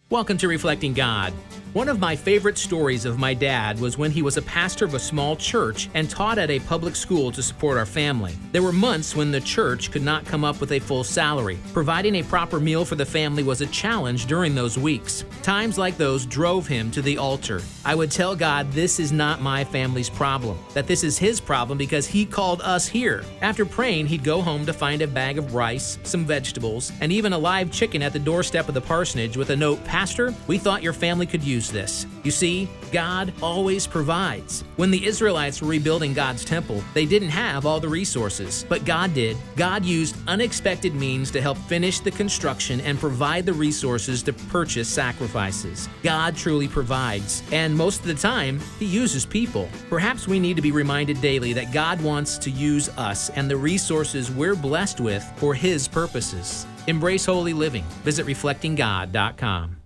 Welcome to Reflecting God. One of my favorite stories of my dad was when he was a pastor of a small church and taught at a public school to support our family. There were months when the church could not come up with a full salary. Providing a proper meal for the family was a challenge during those weeks. Times like those drove him to the altar. I would tell God this is not my family's problem, that this is His problem because He called us here. After praying, he'd go home to find a bag of rice, some vegetables, and even a live chicken at the doorstep of the parsonage with a note, "Pastor, we thought your family could use this." You see, God always provides. When the Israelites were rebuilding God's temple, they didn't have all the resources, but God did. God used unexpected means to help finish the construction and provide the resources to purchase sacrifices. God truly provides, and most of the time, He uses people. Perhaps we need to be reminded daily that God wants to use us and the resources we're blessed with for His purposes. Embrace holy living. Visit reflectinggod.com.